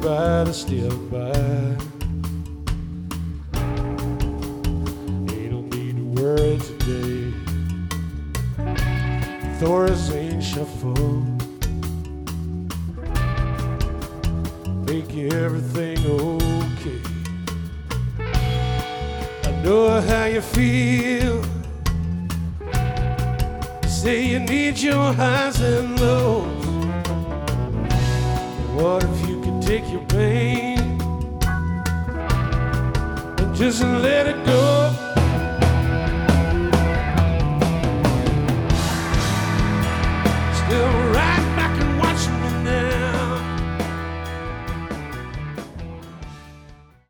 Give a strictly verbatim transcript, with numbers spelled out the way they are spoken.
everybody still by. Ain't no need to worry today. Thorazine shuffle, make everything okay. I know how you feel. Say you need your highs and lows. What if you could take your pain and just let it go?